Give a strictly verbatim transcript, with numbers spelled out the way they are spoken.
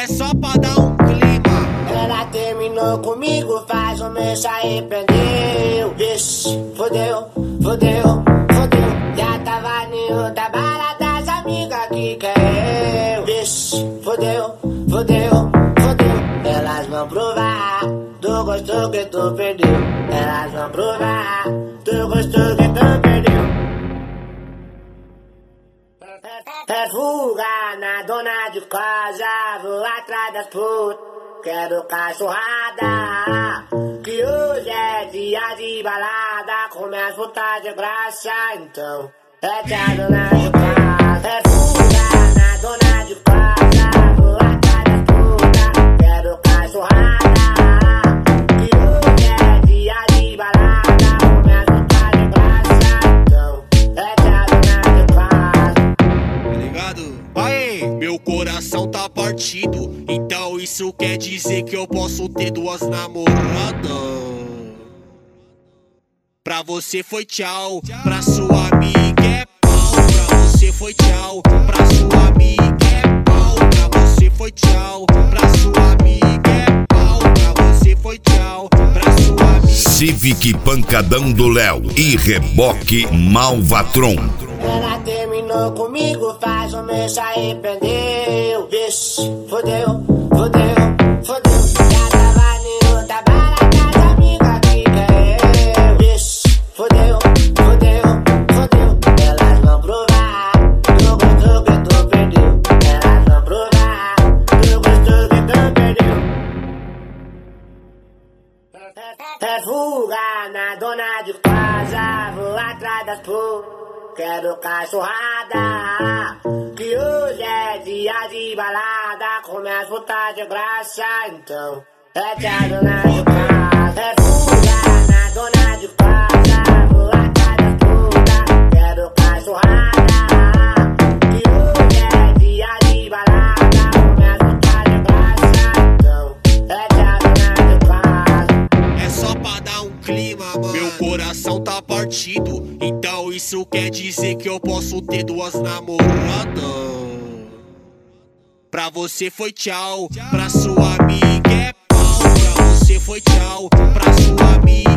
É só pra dar um clima. Ela terminou comigo, faz um mês se arrependeu. Vixe, fodeu, fodeu, fodeu. Já tava em outra balada, as amigas que quer eu. Vixe, fodeu, fodeu, fodeu. Elas vão provar do gosto que tu perdeu. Elas vão provar do gosto que tu perdeu. É fuga na dona de casa, vou atrás das putas, quero cachorrada. Que hoje é dia de balada, começa a putas de graça, então é que a dona de casa. É fuga na dona de casa, vou atrás das putas, quero cachorrada. Que hoje é dia de balada, começa a putas de graça, então é que a dona de casa. Aê, meu coração tá partido, então isso quer dizer que eu posso ter duas namoradas. Pra você foi tchau, pra sua amiga é pau. Pra você foi tchau, pra sua amiga é pau. Pra você foi tchau, pra sua amiga é pau. Pra você foi tchau, pra sua amiga. Civic Pancadão do Léo e Reboque Malvatron. Ela terminou comigo, faz um mês se arrependeu. Vixe, fodeu, fodeu, fodeu. Já tava em outra balada, as amigas que quer eu. Vixe, fodeu, fodeu, fodeu. Elas vão provar do gosto que tu perdeu. Elas vão provar do gosto que tu perdeu. É fuga na dona de casa, vou atrás das putas, quero cachorrada. Que hoje é dia de balada, começa a putas de graça, então é que a dona de casa. É fuga na dona de casa, vou atrás das putas, quero cachorrada. Que hoje é dia de balada, começa a putas de graça, então é que a dona de casa. É só pra dar um clima, mano. Meu coração tá partido, então isso quer dizer que eu posso ter duas namoradas. Pra você foi tchau, pra sua amiga é pau. Pra você foi tchau, pra sua amiga